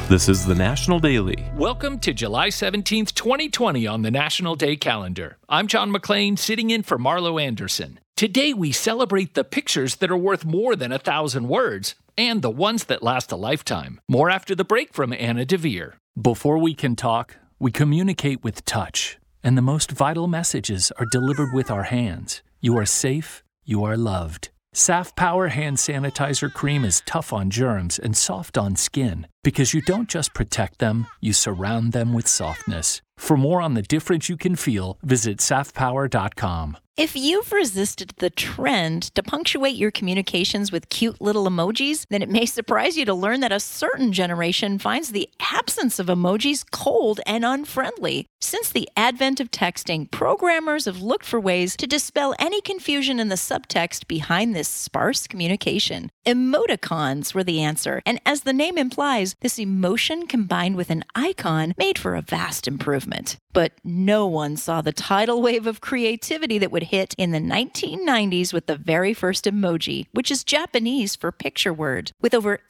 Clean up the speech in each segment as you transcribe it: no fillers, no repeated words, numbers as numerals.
This is the National Daily. Welcome to July 17th, 2020 on the National Day calendar. I'm John McClain, sitting in for Marlo Anderson. Today we celebrate the pictures that are worth more than 1,000 words and the ones that last a lifetime. More after the break from Anna DeVere. Before we can talk, we communicate with touch, and the most vital messages are delivered with our hands. You are safe, you are loved. Saf Power Hand Sanitizer Cream is tough on germs and soft on skin because you don't just protect them, you surround them with softness. For more on the difference you can feel, visit safpower.com. If you've resisted the trend to punctuate your communications with cute little emojis, then it may surprise you to learn that a certain generation finds the absence of emojis cold and unfriendly. Since the advent of texting, programmers have looked for ways to dispel any confusion in the subtext behind this sparse communication. Emoticons were the answer, and as the name implies, this emotion combined with an icon made for a vast improvement. But no one saw the tidal wave of creativity that would hit in the 1990s with the very first emoji, which is Japanese for picture word. With over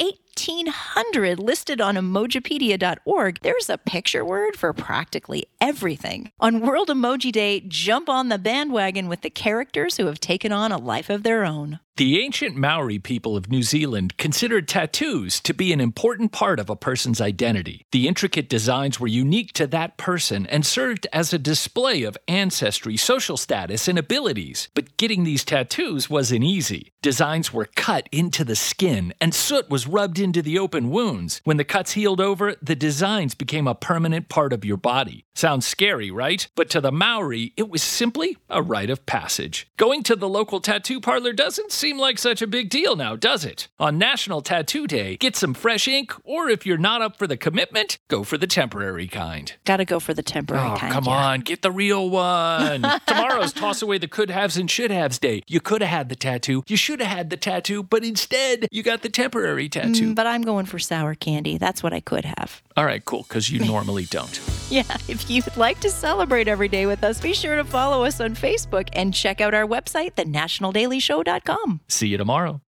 1,800 listed on Emojipedia.org, there's a picture word for practically everything. On World Emoji Day, jump on the bandwagon with the characters who have taken on a life of their own. The ancient Maori people of New Zealand considered tattoos to be an important part of a person's identity. The intricate designs were unique to that person and served as a display of ancestry, social status, and abilities. But getting these tattoos wasn't easy. Designs were cut into the skin, and soot was rubbed into the open wounds. When the cuts healed over, the designs became a permanent part of your body. Sounds scary, right? But to the Maori, it was simply a rite of passage. Going to the local tattoo parlor doesn't seem like such a big deal now, does it? On National Tattoo Day, get some fresh ink, or if you're not up for the commitment, go for the temporary kind. Gotta go for the temporary kind. Come on, get the real one. Tomorrow's toss away the could-haves and should-haves day. You could have had the tattoo, you should have had the tattoo, but instead, you got the temporary tattoo. But I'm going for sour candy. That's what I could have. All right, cool, because you normally don't. Yeah, if you'd like to celebrate every day with us, be sure to follow us on Facebook and check out our website, thenationaldailyshow.com. See you tomorrow.